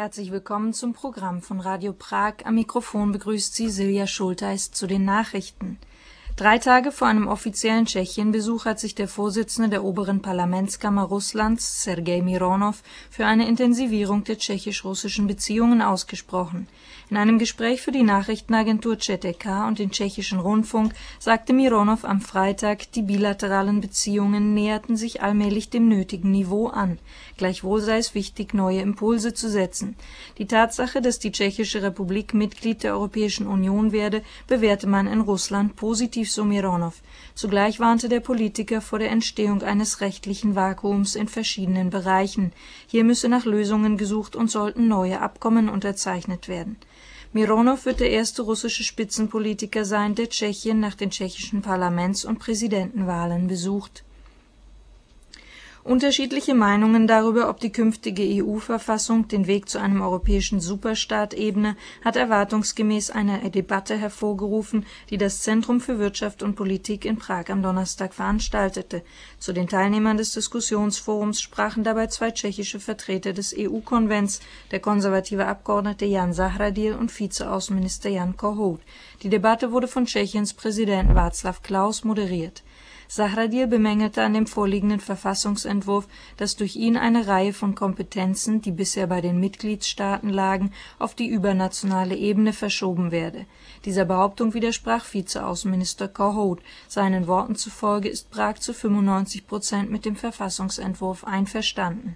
Herzlich willkommen zum Programm von Radio Prag. Am Mikrofon begrüßt Sie Silja Schulteis zu den Nachrichten. 3 Tage vor einem offiziellen Tschechienbesuch hat sich der Vorsitzende der oberen Parlamentskammer Russlands, Sergei Mironov, für eine Intensivierung der tschechisch-russischen Beziehungen ausgesprochen. In einem Gespräch für die Nachrichtenagentur ČTK und den tschechischen Rundfunk sagte Mironov am Freitag, die bilateralen Beziehungen näherten sich allmählich dem nötigen Niveau an. Gleichwohl sei es wichtig, neue Impulse zu setzen. Die Tatsache, dass die Tschechische Republik Mitglied der Europäischen Union werde, bewerte man in Russland positiv, so Mironov. Zugleich warnte der Politiker vor der Entstehung eines rechtlichen Vakuums in verschiedenen Bereichen. Hier müsse nach Lösungen gesucht und sollten neue Abkommen unterzeichnet werden. Mironov wird der erste russische Spitzenpolitiker sein, der Tschechien nach den tschechischen Parlaments- und Präsidentenwahlen besucht. Unterschiedliche Meinungen darüber, ob die künftige EU-Verfassung den Weg zu einem europäischen Superstaat ebne, hat erwartungsgemäß eine Debatte hervorgerufen, die das Zentrum für Wirtschaft und Politik in Prag am Donnerstag veranstaltete. Zu den Teilnehmern des Diskussionsforums sprachen dabei 2 tschechische Vertreter des EU-Konvents, der konservative Abgeordnete Jan Zahradil und Vizeaußenminister Jan Kohout. Die Debatte wurde von Tschechiens Präsident Václav Klaus moderiert. Zahradil bemängelte an dem vorliegenden Verfassungsentwurf, dass durch ihn eine Reihe von Kompetenzen, die bisher bei den Mitgliedstaaten lagen, auf die übernationale Ebene verschoben werde. Dieser Behauptung widersprach Vizeaußenminister Kohout. Seinen Worten zufolge ist Prag zu 95% mit dem Verfassungsentwurf einverstanden.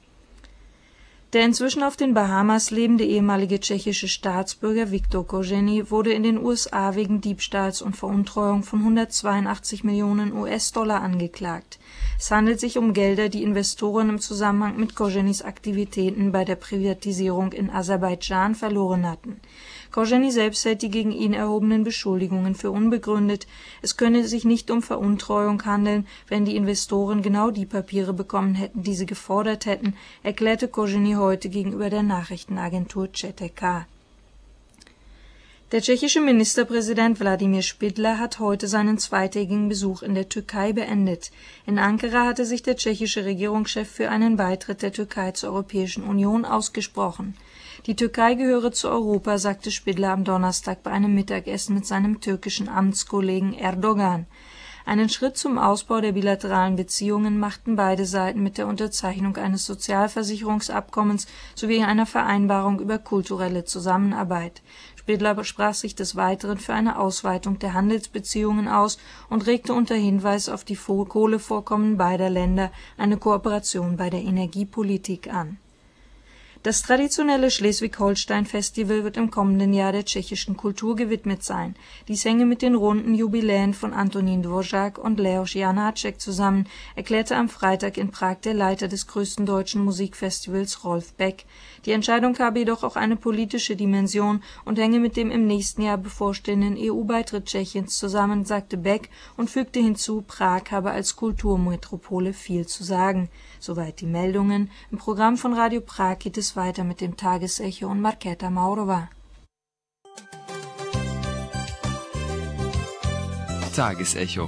Der inzwischen auf den Bahamas lebende ehemalige tschechische Staatsbürger Viktor Kožený wurde in den USA wegen Diebstahls und Veruntreuung von 182 Millionen US-Dollar angeklagt. Es handelt sich um Gelder, die Investoren im Zusammenhang mit Koženýs Aktivitäten bei der Privatisierung in Aserbaidschan verloren hatten. Kožený selbst hält die gegen ihn erhobenen Beschuldigungen für unbegründet. Es könne sich nicht um Veruntreuung handeln, wenn die Investoren genau die Papiere bekommen hätten, die sie gefordert hätten, erklärte Kožený heute gegenüber der Nachrichtenagentur ČTK. Der tschechische Ministerpräsident Wladimir Špidla hat heute seinen 2-tägigen Besuch in der Türkei beendet. In Ankara hatte sich der tschechische Regierungschef für einen Beitritt der Türkei zur Europäischen Union ausgesprochen. Die Türkei gehöre zu Europa, sagte Špidla am Donnerstag bei einem Mittagessen mit seinem türkischen Amtskollegen Erdogan. Einen Schritt zum Ausbau der bilateralen Beziehungen machten beide Seiten mit der Unterzeichnung eines Sozialversicherungsabkommens sowie einer Vereinbarung über kulturelle Zusammenarbeit. Špidla sprach sich des Weiteren für eine Ausweitung der Handelsbeziehungen aus und regte unter Hinweis auf die Kohlevorkommen beider Länder eine Kooperation bei der Energiepolitik an. Das traditionelle Schleswig-Holstein-Festival wird im kommenden Jahr der tschechischen Kultur gewidmet sein. Dies hänge mit den runden Jubiläen von Antonín Dvořák und Leoš Janáček zusammen, erklärte am Freitag in Prag der Leiter des größten deutschen Musikfestivals Rolf Beck. Die Entscheidung habe jedoch auch eine politische Dimension und hänge mit dem im nächsten Jahr bevorstehenden EU-Beitritt Tschechiens zusammen, sagte Beck und fügte hinzu, Prag habe als Kulturmetropole viel zu sagen. Soweit die Meldungen. Im Programm von Radio Prag geht es weiter mit dem Tagesecho und Markéta Maurová. Tagesecho.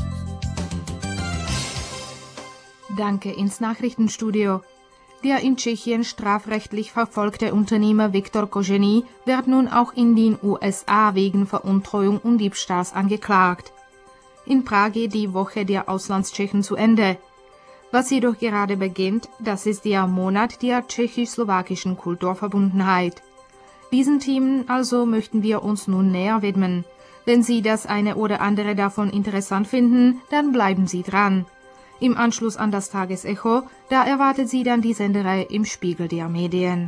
Danke ins Nachrichtenstudio. Der in Tschechien strafrechtlich verfolgte Unternehmer Viktor Kožený wird nun auch in den USA wegen Veruntreuung und Diebstahls angeklagt. In Prag geht die Woche der Auslandstschechen zu Ende. Was jedoch gerade beginnt, das ist der Monat der tschechisch-slowakischen Kulturverbundenheit. Diesen Themen also möchten wir uns nun näher widmen. Wenn Sie das eine oder andere davon interessant finden, dann bleiben Sie dran. Im Anschluss an das Tagesecho, da erwartet Sie dann die Sendereihe im Spiegel der Medien.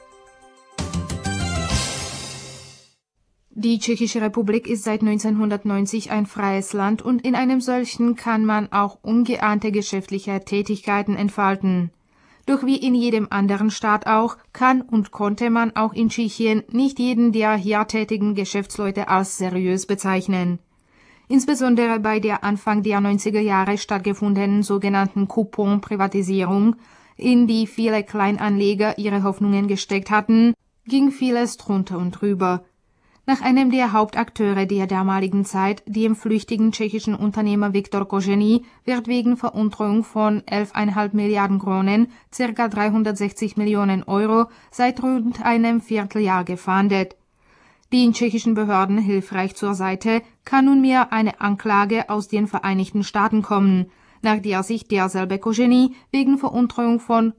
Die Tschechische Republik ist seit 1990 ein freies Land und in einem solchen kann man auch ungeahnte geschäftliche Tätigkeiten entfalten. Doch wie in jedem anderen Staat auch, kann und konnte man auch in Tschechien nicht jeden der hier tätigen Geschäftsleute als seriös bezeichnen. Insbesondere bei der Anfang der 90er Jahre stattgefundenen sogenannten Coupon-Privatisierung, in die viele Kleinanleger ihre Hoffnungen gesteckt hatten, ging vieles drunter und drüber. Nach einem der Hauptakteure der damaligen Zeit, dem flüchtigen tschechischen Unternehmer Viktor Kožený, wird wegen Veruntreuung von 11,5 Milliarden Kronen, ca. 360 Millionen Euro, seit rund einem Vierteljahr gefahndet. Den tschechischen Behörden hilfreich zur Seite kann nunmehr eine Anklage aus den Vereinigten Staaten kommen, nach der sich derselbe Kožený wegen Veruntreuung von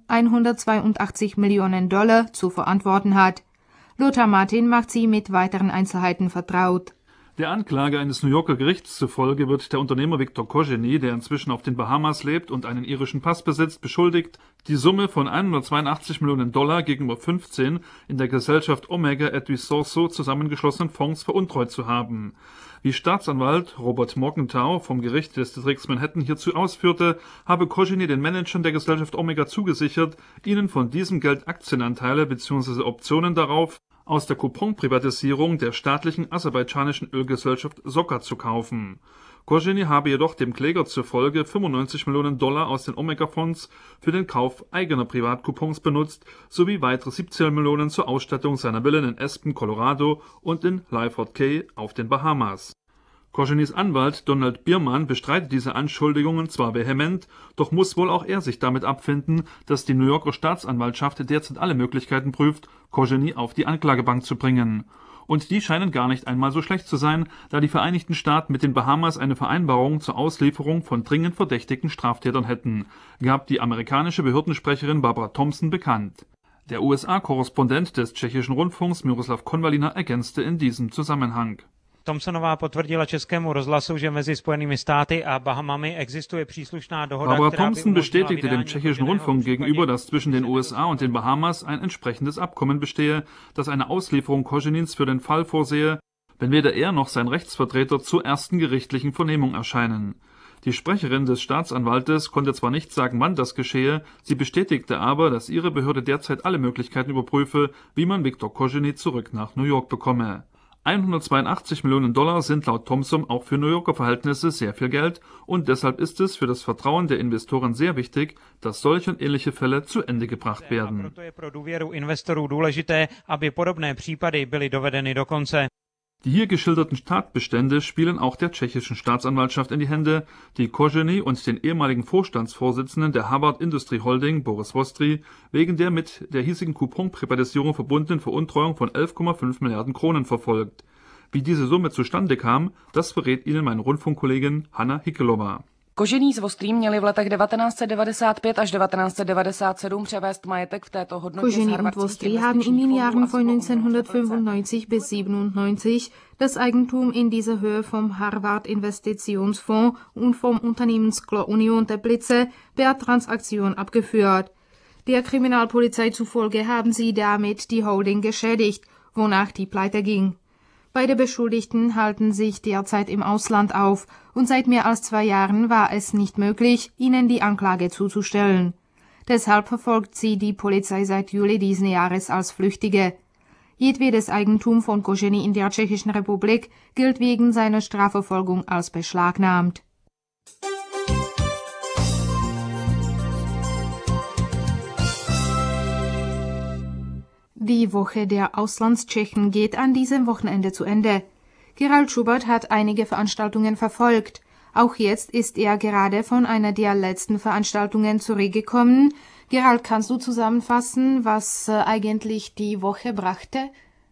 $182 Millionen zu verantworten hat. Lothar Martin macht sie mit weiteren Einzelheiten vertraut. Der Anklage eines New Yorker Gerichts zufolge wird der Unternehmer Viktor Kožený, der inzwischen auf den Bahamas lebt und einen irischen Pass besitzt, beschuldigt, die Summe von $182 Millionen gegenüber 15 in der Gesellschaft Omega et Risorso zusammengeschlossenen Fonds veruntreut zu haben. Wie Staatsanwalt Robert Morgenthau vom Gericht des Distrikts Manhattan hierzu ausführte, habe Kožený den Managern der Gesellschaft Omega zugesichert, ihnen von diesem Geld Aktienanteile bzw. Optionen darauf aus der Coupon-Privatisierung der staatlichen aserbaidschanischen Ölgesellschaft Sokar zu kaufen. Kožený habe jedoch dem Kläger zufolge $95 Millionen aus den Omega-Fonds für den Kauf eigener Privatcoupons benutzt, sowie weitere 17 Millionen zur Ausstattung seiner Villen in Aspen, Colorado und in Lyford Cay auf den Bahamas. Koženýs Anwalt Donald Biermann bestreitet diese Anschuldigungen zwar vehement, doch muss wohl auch er sich damit abfinden, dass die New Yorker Staatsanwaltschaft derzeit alle Möglichkeiten prüft, Kožený auf die Anklagebank zu bringen. Und die scheinen gar nicht einmal so schlecht zu sein, da die Vereinigten Staaten mit den Bahamas eine Vereinbarung zur Auslieferung von dringend verdächtigten Straftätern hätten, gab die amerikanische Behördensprecherin Barbara Thompson bekannt. Der USA-Korrespondent des tschechischen Rundfunks Miroslav Konvalina ergänzte in diesem Zusammenhang. Thompsonová potvrdila Českému rozhlasu, že mezi Spojenými státy a Bahamami existuje příslušná dohoda. Barbara Thompson bestätigte dem tschechischen Rundfunk gegenüber, dass zwischen den USA und den Bahamas ein entsprechendes Abkommen bestehe, das eine Auslieferung Koženýs für den Fall vorsehe, wenn weder er noch sein Rechtsvertreter zur ersten gerichtlichen Vernehmung erscheinen. Die Sprecherin des Staatsanwaltes konnte zwar nicht sagen, wann das geschehe, sie bestätigte aber, dass ihre Behörde derzeit alle Möglichkeiten überprüfe, wie man Viktor Kožený zurück nach New York bekomme. $182 Millionen sind laut Thompson auch für New Yorker Verhältnisse sehr viel Geld und deshalb ist es für das Vertrauen der Investoren sehr wichtig, dass solche und ähnliche Fälle zu Ende gebracht werden. Proto je pro důvěru investorů důležité, aby podobné případy byly dovedeny do konce. Die hier geschilderten Tatbestände spielen auch der tschechischen Staatsanwaltschaft in die Hände, die Kožený und den ehemaligen Vorstandsvorsitzenden der Harvard Industry Holding, Boris Vostry, wegen der mit der hiesigen Coupon-Privatisierung verbundenen Veruntreuung von 11,5 Milliarden Kronen verfolgt. Wie diese Summe zustande kam, das verrät Ihnen meine Rundfunkkollegin Hanna Hickelova. Kožený s Vostrým měli v letech 1995 až 1997 převést majetek v této hodnotě. Kožený und Vostry haben in den Jahren von 1995 bis 97 das Eigentum in dieser Höhe vom Harvard Investitionsfonds und vom Unternehmensclub Union Teplice per Transaktion abgeführt. Der Kriminalpolizei zufolge haben sie damit die Holding geschädigt, wonach die pleite ging. Beide Beschuldigten halten sich derzeit im Ausland auf und seit mehr als 2 Jahren war es nicht möglich, ihnen die Anklage zuzustellen. Deshalb verfolgt sie die Polizei seit Juli diesen Jahres als Flüchtige. Jedwedes Eigentum von Kožený in der Tschechischen Republik gilt wegen seiner Strafverfolgung als beschlagnahmt. Die Woche der Auslandstschechen geht an diesem Wochenende zu Ende. Gerald Schubert hat einige Veranstaltungen verfolgt. Auch jetzt ist er gerade von einer der letzten Veranstaltungen zurückgekommen. Gerald, kannst du zusammenfassen, was eigentlich die Woche brachte?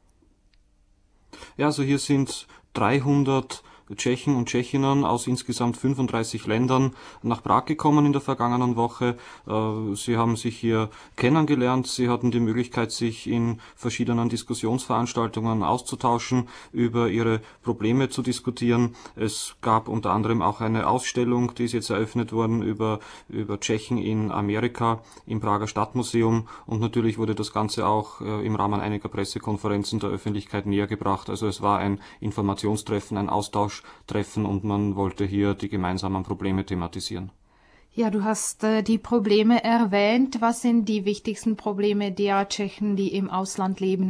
Ja, also hier sind 300 Tschechen und Tschechinnen aus insgesamt 35 Ländern nach Prag gekommen in der vergangenen Woche. Sie haben sich hier kennengelernt, sie hatten die Möglichkeit, sich in verschiedenen Diskussionsveranstaltungen auszutauschen, über ihre Probleme zu diskutieren. Es gab unter anderem auch eine Ausstellung, die ist jetzt eröffnet worden, über Tschechen in Amerika im Prager Stadtmuseum, und natürlich wurde das Ganze auch im Rahmen einiger Pressekonferenzen der Öffentlichkeit näher gebracht. Also es war ein Informationstreffen, ein Austauschtreffen, und man wollte hier die gemeinsamen Probleme thematisieren. Ja, du hast die Probleme erwähnt. Was sind die wichtigsten Probleme der Tschechen, die im Ausland leben?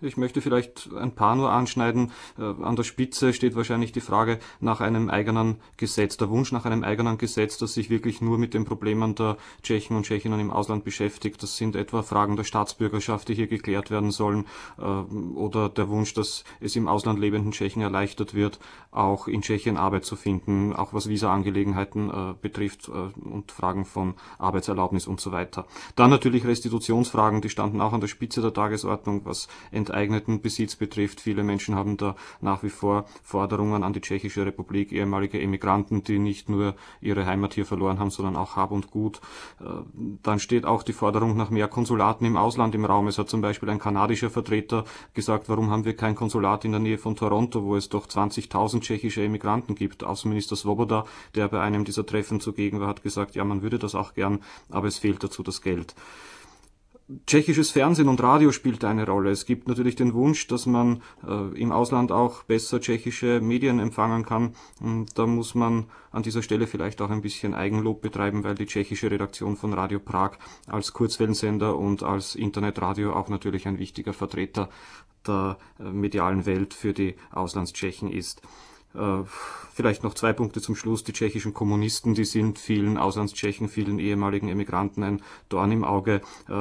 Ich möchte vielleicht ein paar nur anschneiden. An der Spitze steht wahrscheinlich die Frage nach einem eigenen Gesetz, der Wunsch nach einem eigenen Gesetz, das sich wirklich nur mit den Problemen der Tschechen und Tschechinnen im Ausland beschäftigt. Das sind etwa Fragen der Staatsbürgerschaft, die hier geklärt werden sollen, oder der Wunsch, dass es im Ausland lebenden Tschechen erleichtert wird, auch in Tschechien Arbeit zu finden, auch was Visa-Angelegenheiten betrifft und Fragen von Arbeitserlaubnis und so weiter. Dann natürlich Restitutionsfragen, die standen auch an der Spitze der Tagesordnung, was enteigneten Besitz betrifft. Viele Menschen haben da nach wie vor Forderungen an die Tschechische Republik, ehemalige Emigranten, die nicht nur ihre Heimat hier verloren haben, sondern auch Hab und Gut. Dann steht auch die Forderung nach mehr Konsulaten im Ausland im Raum. Es hat zum Beispiel ein kanadischer Vertreter gesagt, warum haben wir kein Konsulat in der Nähe von Toronto, wo es doch 20.000 tschechische Emigranten gibt. Außenminister Svoboda, der bei einem dieser Treffen zugegen war, hat gesagt, ja, man würde das auch gern, aber es fehlt dazu das Geld. Tschechisches Fernsehen und Radio spielt eine Rolle. Es gibt natürlich den Wunsch, dass man im Ausland auch besser tschechische Medien empfangen kann. Und da muss man an dieser Stelle vielleicht auch ein bisschen Eigenlob betreiben, weil die tschechische Redaktion von Radio Prag als Kurzwellensender und als Internetradio auch natürlich ein wichtiger Vertreter der medialen Welt für die Auslandstschechen ist. Vielleicht noch 2 Punkte zum Schluss. Die tschechischen Kommunisten, die sind vielen Auslandstschechen, vielen ehemaligen Emigranten ein Dorn im Auge.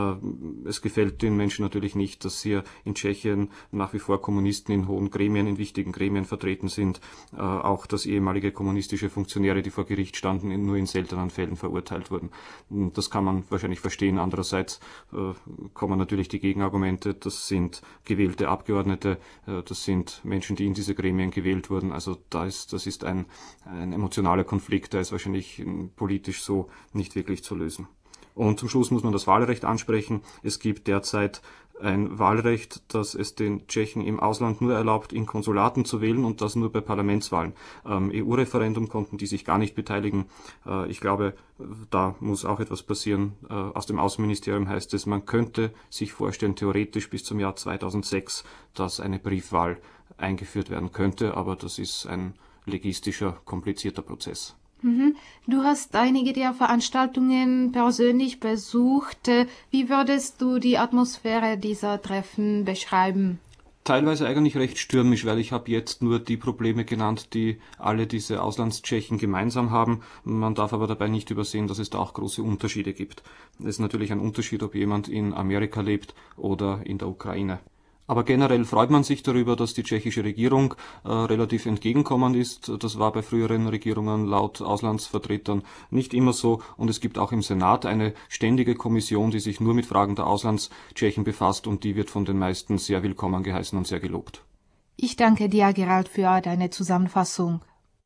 Es gefällt den Menschen natürlich nicht, dass hier in Tschechien nach wie vor Kommunisten in hohen Gremien, in wichtigen Gremien vertreten sind. Auch dass ehemalige kommunistische Funktionäre, die vor Gericht standen, nur in seltenen Fällen verurteilt wurden. Das kann man wahrscheinlich verstehen. Andererseits kommen natürlich die Gegenargumente. Das sind gewählte Abgeordnete, das sind Menschen, die in diese Gremien gewählt wurden. Also das ist ein emotionaler Konflikt, der ist wahrscheinlich politisch so nicht wirklich zu lösen. Und zum Schluss muss man das Wahlrecht ansprechen. Es gibt derzeit ein Wahlrecht, das es den Tschechen im Ausland nur erlaubt, in Konsulaten zu wählen und das nur bei Parlamentswahlen. EU-Referendum konnten die sich gar nicht beteiligen. Ich glaube, da muss auch etwas passieren. Aus dem Außenministerium heißt es, man könnte sich vorstellen, theoretisch bis zum Jahr 2006, dass eine Briefwahl eingeführt werden könnte, aber das ist ein logistischer, komplizierter Prozess. Du hast einige der Veranstaltungen persönlich besucht. Wie würdest du die Atmosphäre dieser Treffen beschreiben? Teilweise eigentlich recht stürmisch, weil ich habe jetzt nur die Probleme genannt, die alle diese Auslandstschechen gemeinsam haben. Man darf aber dabei nicht übersehen, dass es da auch große Unterschiede gibt. Es ist natürlich ein Unterschied, ob jemand in Amerika lebt oder in der Ukraine. Aber generell freut man sich darüber, dass die tschechische Regierung relativ entgegenkommend ist. Das war bei früheren Regierungen laut Auslandsvertretern nicht immer so. Und es gibt auch im Senat eine ständige Kommission, die sich nur mit Fragen der Auslandstschechen befasst. Und die wird von den meisten sehr willkommen geheißen und sehr gelobt. Ich danke dir, Gerald, für deine Zusammenfassung.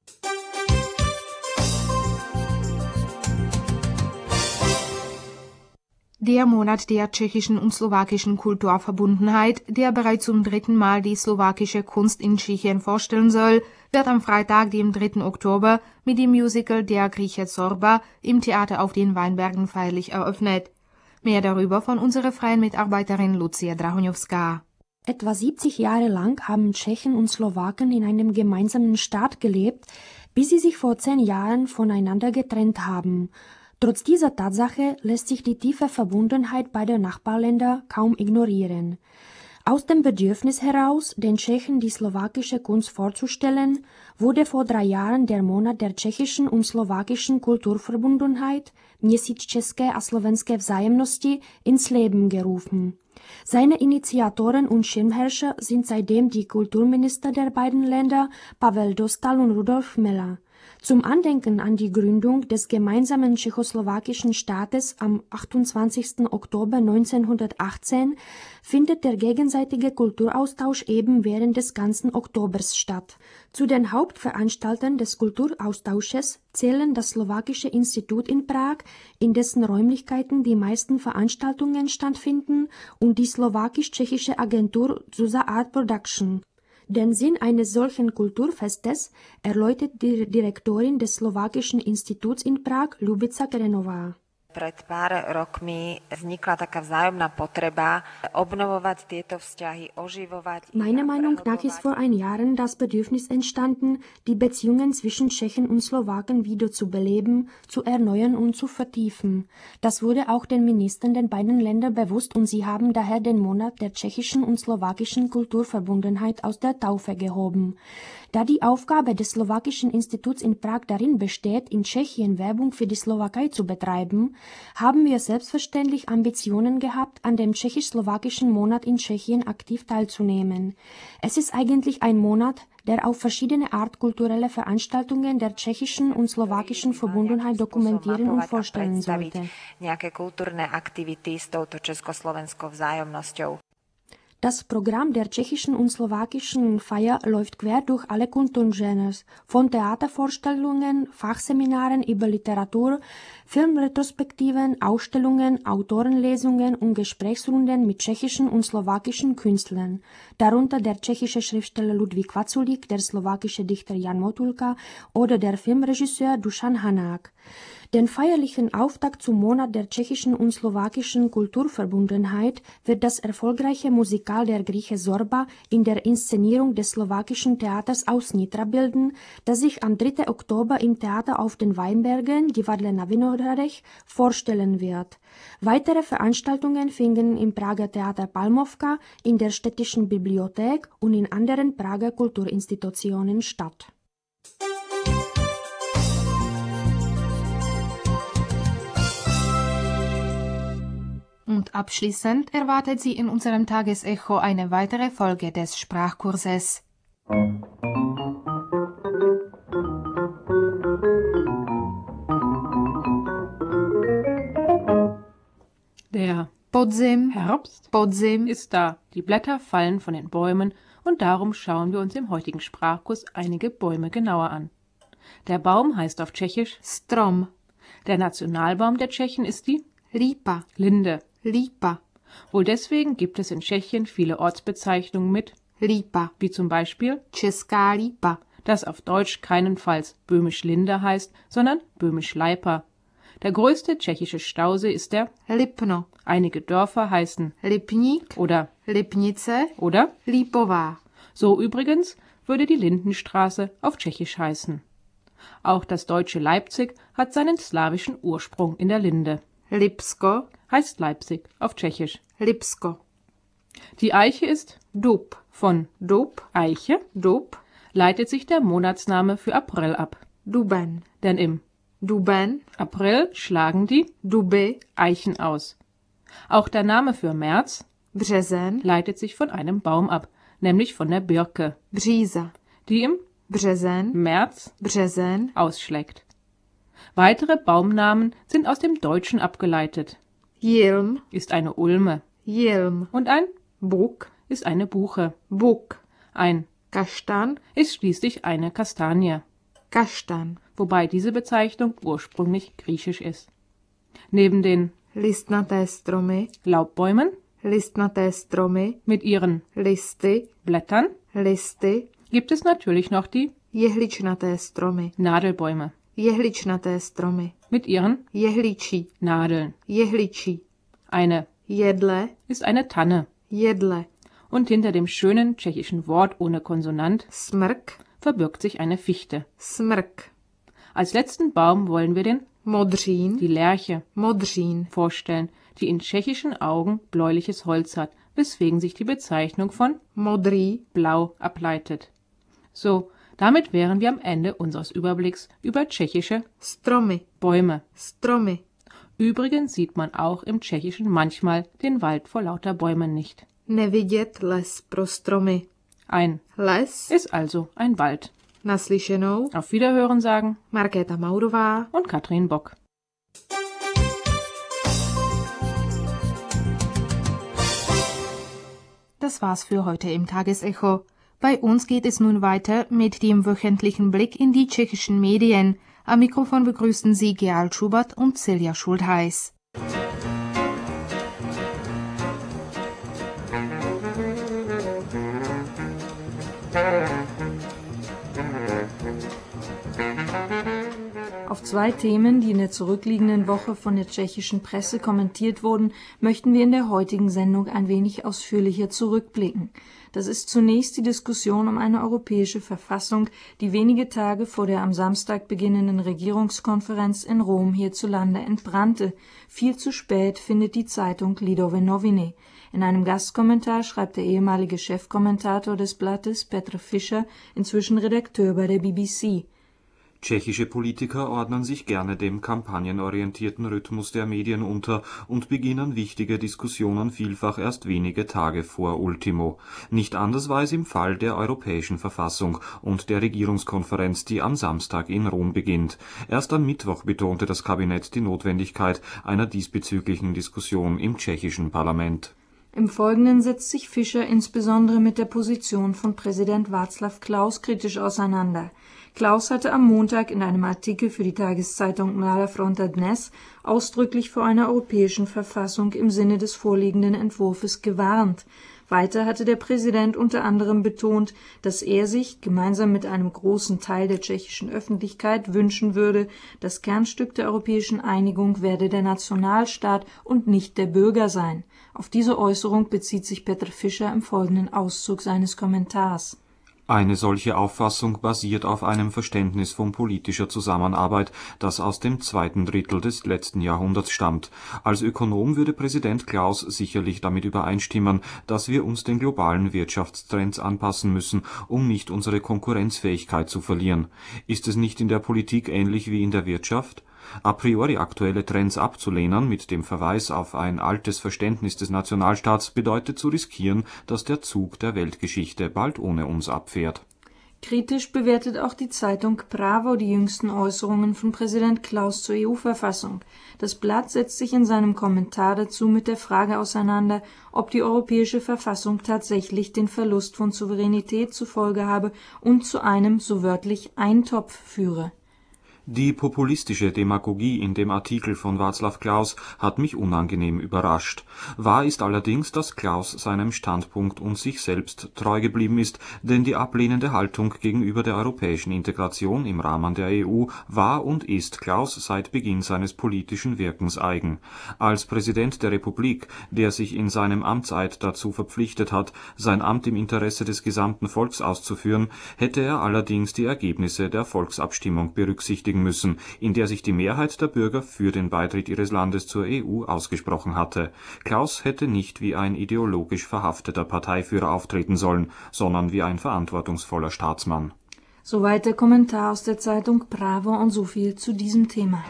Der Monat der tschechischen und slowakischen Kulturverbundenheit, der bereits zum 3. Mal die slowakische Kunst in Tschechien vorstellen soll, wird am Freitag, dem 3. Oktober, mit dem Musical Der Grieche Zorba im Theater auf den Weinbergen feierlich eröffnet. Mehr darüber von unserer freien Mitarbeiterin Lucia Drahoňovská. Etwa 70 Jahre lang haben Tschechen und Slowaken in einem gemeinsamen Staat gelebt, bis sie sich vor 10 Jahren voneinander getrennt haben. Trotz dieser Tatsache lässt sich die tiefe Verbundenheit beider Nachbarländer kaum ignorieren. Aus dem Bedürfnis heraus, den Tschechen die slowakische Kunst vorzustellen, wurde vor 3 Jahren der Monat der tschechischen und slowakischen Kulturverbundenheit, Měsíc české a slovenské vzájemnosti, ins Leben gerufen. Seine Initiatoren und Schirmherrscher sind seitdem die Kulturminister der beiden Länder, Pavel Dostal und Rudolf Chmela. Zum Andenken an die Gründung des gemeinsamen tschechoslowakischen Staates am 28. Oktober 1918 findet der gegenseitige Kulturaustausch eben während des ganzen Oktobers statt. Zu den Hauptveranstaltern des Kulturaustausches zählen das Slowakische Institut in Prag, in dessen Räumlichkeiten die meisten Veranstaltungen stattfinden, und die slowakisch-tschechische Agentur Zusa Art Production. Den Sinn eines solchen Kulturfestes erläutert die Direktorin des Slowakischen Instituts in Prag, Ljubica Krenová. Pred pár rokmi vznikla taká vzájomná potreba obnovovať tieto vzťahy, oživovať. Meiner Meinung nach ist vor ein Jahren das Bedürfnis entstanden, die Beziehungen zwischen Tschechen und Slowaken wieder zu beleben, zu erneuern und zu vertiefen. Das wurde auch den Ministern der beiden Länder bewusst und sie haben daher den Monat der tschechischen und slowakischen Kulturverbundenheit aus der Taufe gehoben. Da die Aufgabe des Slowakischen Instituts in Prag darin besteht, in Tschechien Werbung für die Slowakei zu betreiben, haben wir selbstverständlich Ambitionen gehabt, an dem tschechisch-slowakischen Monat in Tschechien aktiv teilzunehmen. Es ist eigentlich ein Monat, der auf verschiedene Art kulturelle Veranstaltungen der tschechischen und slowakischen Verbundenheit dokumentieren und vorstellen sollte. Nejaké kultúrne aktivity s touto československou vzájomnosťou. Das Programm der tschechischen und slowakischen Feier läuft quer durch alle Kulturgenres, von Theatervorstellungen, Fachseminaren über Literatur, Filmretrospektiven, Ausstellungen, Autorenlesungen und Gesprächsrunden mit tschechischen und slowakischen Künstlern, darunter der tschechische Schriftsteller Ludvík Vaculík, der slowakische Dichter Jan Motulka oder der Filmregisseur Dušan Hanák. Den feierlichen Auftakt zum Monat der tschechischen und slowakischen Kulturverbundenheit wird das erfolgreiche Musikal der Grieche Zorba in der Inszenierung des slowakischen Theaters aus Nitra bilden, das sich am 3. Oktober im Theater auf den Weinbergen, Divadle na Vinohradech, vorstellen wird. Weitere Veranstaltungen finden im Prager Theater Palmovka, in der Städtischen Bibliothek und in anderen Prager Kulturinstitutionen statt. Und abschließend erwartet Sie in unserem Tagesecho eine weitere Folge des Sprachkurses. Der Podzim, Herbst Podzim ist da. Die Blätter fallen von den Bäumen und darum schauen wir uns im heutigen Sprachkurs einige Bäume genauer an. Der Baum heißt auf Tschechisch Strom, Der Nationalbaum der Tschechen ist die Lípa, Linde. Lípa, Wohl deswegen gibt es in Tschechien viele Ortsbezeichnungen mit Lípa, wie zum Beispiel Česká Lípa, das auf Deutsch keinenfalls Böhmisch Linde heißt, sondern Böhmisch Leipa. Der größte tschechische Stausee ist der Lipno, Einige Dörfer heißen Lipník, oder Lipnice, oder Lípová. so übrigens würde die Lindenstraße auf Tschechisch heißen. Auch das deutsche Leipzig hat seinen slawischen Ursprung in der Linde. Lipsko, Heißt Leipzig auf Tschechisch. Lipsko. Die Eiche ist Dub, von Dub, Eiche, Dub, leitet sich der Monatsname für April ab. Duben, Denn im Duben, April schlagen die Duby, Eichen aus. Auch der Name für März Březen, leitet sich von einem Baum ab, nämlich von der Birke, Bříza, die im Březen, März Březen, ausschlägt. Weitere Baumnamen sind aus dem Deutschen abgeleitet. Jilm, Ist eine Ulme Jilm, und ein Buk, ist eine Buche. Buk, Ein Kaštan, ist schließlich eine Kastanie, Kaštan, wobei diese Bezeichnung ursprünglich griechisch ist. Neben den listnaté stromy, Laubbäumen listnaté stromy, mit ihren listy, Blättern listy, gibt es natürlich noch die jehličnaté stromy, Nadelbäume jehličnaté stromy, mit ihren jehličí, Nadeln. jehličí, Eine jedle, ist eine Tanne jedle, und hinter dem schönen tschechischen Wort ohne Konsonant smrk, verbirgt sich eine Fichte. smrk, Als letzten Baum wollen wir die modřín, Lerche modřín, vorstellen, die in tschechischen Augen bläuliches Holz hat, weswegen sich die Bezeichnung von modrý, blau ableitet. So, damit wären wir am Ende unseres Überblicks über tschechische stromy, Bäume. stromy. Übrigens sieht man auch im Tschechischen manchmal den Wald vor lauter Bäumen nicht. Nevidět les pro stromy. Ein Les, ist also ein Wald. naslyšenou, Auf Wiederhören sagen Markéta Maurová. und Katrin Bock. Das war's für heute im Tagesecho. Bei uns geht es nun weiter mit dem wöchentlichen Blick in die tschechischen Medien. Am Mikrofon begrüßen Sie Gerald Schubert und Silja Schultheiß. Auf zwei Themen, die in der zurückliegenden Woche von der tschechischen Presse kommentiert wurden, möchten wir in der heutigen Sendung ein wenig ausführlicher zurückblicken. Das ist zunächst die Diskussion um eine europäische Verfassung, die wenige Tage vor der am Samstag beginnenden Regierungskonferenz in Rom hierzulande entbrannte. Viel zu spät, findet die Zeitung Lidové noviny. In einem Gastkommentar schreibt der ehemalige Chefkommentator des Blattes, Petr Fischer, inzwischen Redakteur bei der BBC: Tschechische Politiker ordnen sich gerne dem kampagnenorientierten Rhythmus der Medien unter und beginnen wichtige Diskussionen vielfach erst wenige Tage vor Ultimo. Nicht anders war es im Fall der Europäischen Verfassung und der Regierungskonferenz, die am Samstag in Rom beginnt. Erst am Mittwoch betonte das Kabinett die Notwendigkeit einer diesbezüglichen Diskussion im tschechischen Parlament. Im Folgenden setzt sich Fischer insbesondere mit der Position von Präsident Václav Klaus kritisch auseinander. Klaus hatte am Montag in einem Artikel für die Tageszeitung Mladá Fronta Dnes ausdrücklich vor einer europäischen Verfassung im Sinne des vorliegenden Entwurfs gewarnt. Weiter hatte der Präsident unter anderem betont, dass er sich, gemeinsam mit einem großen Teil der tschechischen Öffentlichkeit, wünschen würde, das Kernstück der europäischen Einigung werde der Nationalstaat und nicht der Bürger sein. Auf diese Äußerung bezieht sich Petr Fischer im folgenden Auszug seines Kommentars. Eine solche Auffassung basiert auf einem Verständnis von politischer Zusammenarbeit, das aus dem zweiten Drittel des letzten Jahrhunderts stammt. Als Ökonom würde Präsident Klaus sicherlich damit übereinstimmen, dass wir uns den globalen Wirtschaftstrends anpassen müssen, um nicht unsere Konkurrenzfähigkeit zu verlieren. Ist es nicht in der Politik ähnlich wie in der Wirtschaft? A priori aktuelle Trends abzulehnen mit dem Verweis auf ein altes Verständnis des Nationalstaats bedeutet zu riskieren, dass der Zug der Weltgeschichte bald ohne uns abfährt. Kritisch bewertet auch die Zeitung Právo die jüngsten Äußerungen von Präsident Klaus zur EU-Verfassung. Das Blatt setzt sich in seinem Kommentar dazu mit der Frage auseinander, ob die europäische Verfassung tatsächlich den Verlust von Souveränität zur Folge habe und zu einem, so wörtlich, Eintopf führe. Die populistische Demagogie in dem Artikel von Václav Klaus hat mich unangenehm überrascht. Wahr ist allerdings, dass Klaus seinem Standpunkt und sich selbst treu geblieben ist, denn die ablehnende Haltung gegenüber der europäischen Integration im Rahmen der EU war und ist Klaus seit Beginn seines politischen Wirkens eigen. Als Präsident der Republik, der sich in seinem Amtseid dazu verpflichtet hat, sein Amt im Interesse des gesamten Volks auszuführen, hätte er allerdings die Ergebnisse der Volksabstimmung berücksichtigen müssen, in der sich die Mehrheit der Bürger für den Beitritt ihres Landes zur EU ausgesprochen hatte. Klaus hätte nicht wie ein ideologisch verhafteter Parteiführer auftreten sollen, sondern wie ein verantwortungsvoller Staatsmann. Soweit der Kommentar aus der Zeitung Právo und so viel zu diesem Thema.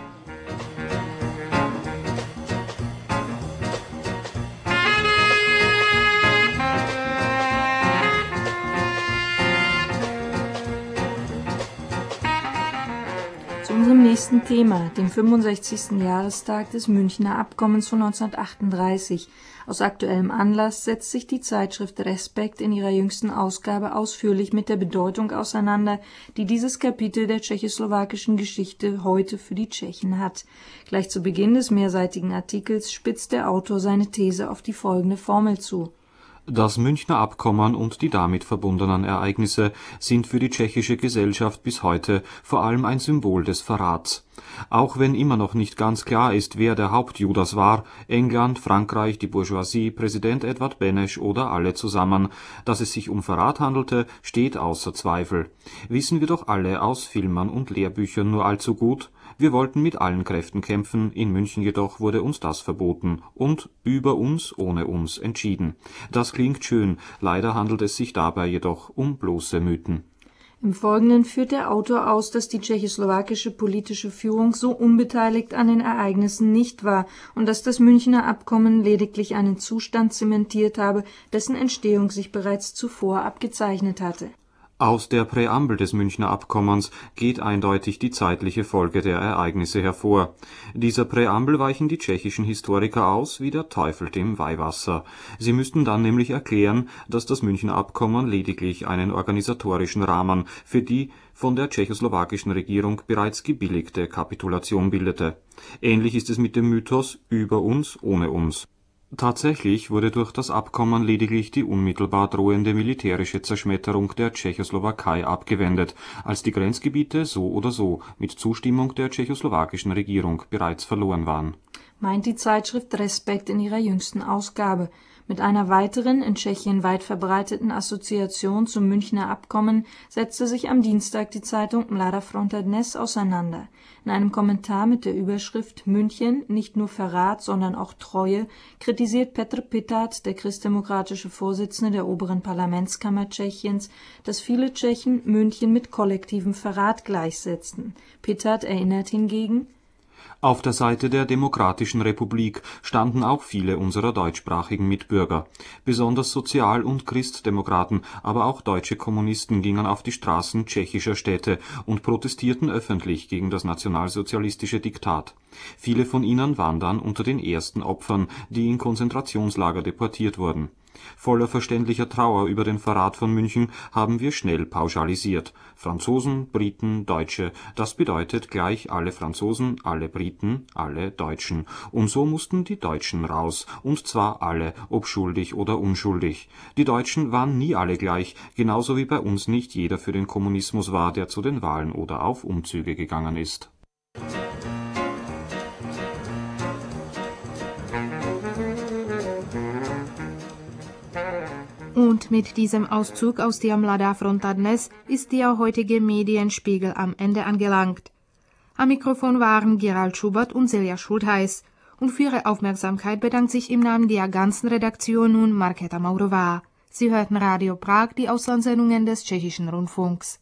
Unserem nächsten Thema, dem 65. Jahrestag des Münchner Abkommens von 1938. Aus aktuellem Anlass setzt sich die Zeitschrift Respekt in ihrer jüngsten Ausgabe ausführlich mit der Bedeutung auseinander, die dieses Kapitel der tschechoslowakischen Geschichte heute für die Tschechen hat. Gleich zu Beginn des mehrseitigen Artikels spitzt der Autor seine These auf die folgende Formel zu: Das Münchner Abkommen und die damit verbundenen Ereignisse sind für die tschechische Gesellschaft bis heute vor allem ein Symbol des Verrats. Auch wenn immer noch nicht ganz klar ist, wer der Hauptjudas war, England, Frankreich, die Bourgeoisie, Präsident Edvard Beneš oder alle zusammen, dass es sich um Verrat handelte, steht außer Zweifel. Wissen wir doch alle aus Filmen und Lehrbüchern nur allzu gut. Wir wollten mit allen Kräften kämpfen, in München jedoch wurde uns das verboten und über uns, ohne uns entschieden. Das klingt schön, leider handelt es sich dabei jedoch um bloße Mythen. Im Folgenden führt der Autor aus, dass die tschechoslowakische politische Führung so unbeteiligt an den Ereignissen nicht war und dass das Münchner Abkommen lediglich einen Zustand zementiert habe, dessen Entstehung sich bereits zuvor abgezeichnet hatte. Aus der Präambel des Münchner Abkommens geht eindeutig die zeitliche Folge der Ereignisse hervor. Dieser Präambel weichen die tschechischen Historiker aus wie der Teufel dem Weihwasser. Sie müssten dann nämlich erklären, dass das Münchner Abkommen lediglich einen organisatorischen Rahmen für die von der tschechoslowakischen Regierung bereits gebilligte Kapitulation bildete. Ähnlich ist es mit dem Mythos über uns, ohne uns. Tatsächlich wurde durch das Abkommen lediglich die unmittelbar drohende militärische Zerschmetterung der Tschechoslowakei abgewendet, als die Grenzgebiete so oder so mit Zustimmung der tschechoslowakischen Regierung bereits verloren waren. Meint die Zeitschrift Respekt in ihrer jüngsten Ausgabe. Mit einer weiteren, in Tschechien weit verbreiteten Assoziation zum Münchner Abkommen setzte sich am Dienstag die Zeitung Mladá Fronta Dnes auseinander. In einem Kommentar mit der Überschrift München, nicht nur Verrat, sondern auch Treue, kritisiert Petr Pitat, der christdemokratische Vorsitzende der oberen Parlamentskammer Tschechiens, dass viele Tschechen München mit kollektivem Verrat gleichsetzten. Pitat erinnert hingegen: Auf der Seite der Demokratischen Republik standen auch viele unserer deutschsprachigen Mitbürger. Besonders Sozial- und Christdemokraten, aber auch deutsche Kommunisten gingen auf die Straßen tschechischer Städte und protestierten öffentlich gegen das nationalsozialistische Diktat. Viele von ihnen waren dann unter den ersten Opfern, die in Konzentrationslager deportiert wurden. Voller verständlicher Trauer über den Verrat von München haben wir schnell pauschalisiert. Franzosen, Briten, Deutsche, das bedeutet gleich alle Franzosen, alle Briten, alle Deutschen. Und so mussten die Deutschen raus, und zwar alle, ob schuldig oder unschuldig. Die Deutschen waren nie alle gleich, genauso wie bei uns nicht jeder für den Kommunismus war, der zu den Wahlen oder auf Umzüge gegangen ist. Und mit diesem Auszug aus der Mladá Fronta Dnes ist der heutige Medienspiegel am Ende angelangt. Am Mikrofon waren Gerald Schubert und Silja Schultheiß. Und für Ihre Aufmerksamkeit bedankt sich im Namen der ganzen Redaktion nun Markéta Maurová. Sie hörten Radio Prag, die Auslandssendungen des Tschechischen Rundfunks.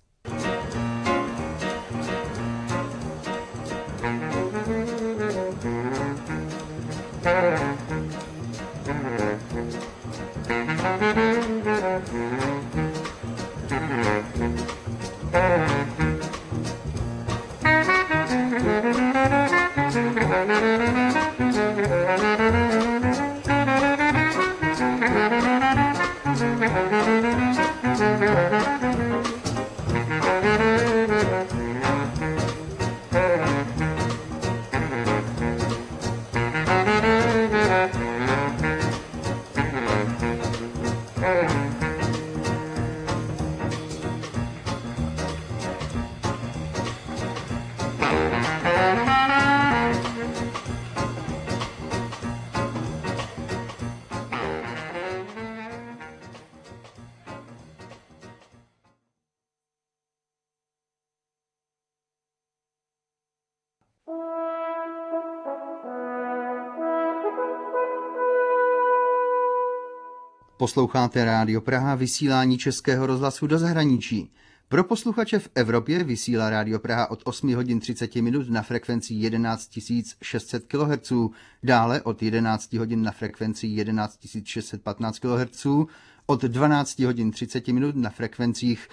Posloucháte Rádio Praha, vysílání Českého rozhlasu do zahraničí. Pro posluchače v Evropě vysílá Rádio Praha od 8 hodin 30 minut na frekvenci 11 600 kHz, dále od 11 hodin na frekvenci 11 615 kHz, od 12 hodin 30 minut na frekvencích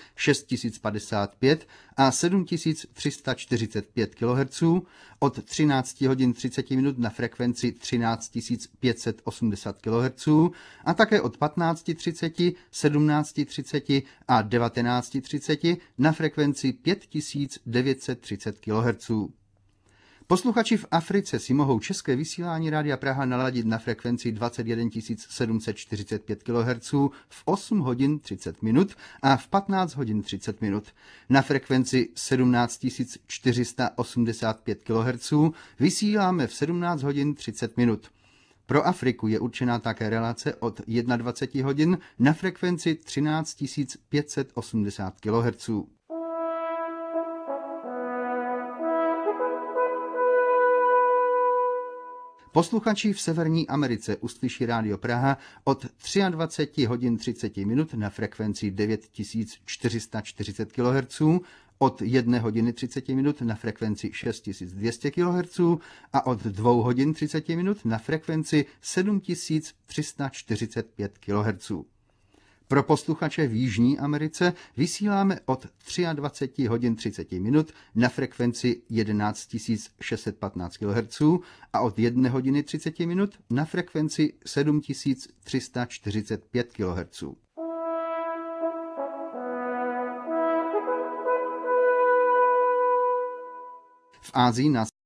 6055 a 7345 kHz, od 13 hodin 30 minut na frekvenci 13 580 kHz a také od 15:30, 17:30 a 19:30 na frekvenci 5930 kHz. Posluchači v Africe si mohou české vysílání Rádia Praha naladit na frekvenci 21 745 kHz v 8 hodin 30 minut a v 15 hodin 30 minut. Na frekvenci 17 485 kHz vysíláme v 17 hodin 30 minut. Pro Afriku je určená také relace od 21 hodin na frekvenci 13 580 kHz. Posluchači v Severní Americe uslyší Rádio Praha od 23 hodin 30 minut na frekvenci 9440 kHz, od 1 hodiny 30 minut na frekvenci 6200 kHz a od 2 hodin 30 minut na frekvenci 7345 kHz. Pro posluchače v Jižní Americe vysíláme od 23 hodin 30 minut na frekvenci 11 615 kHz a od 1 hodiny 30 minut na frekvenci 7345 kHz. V Ázii nás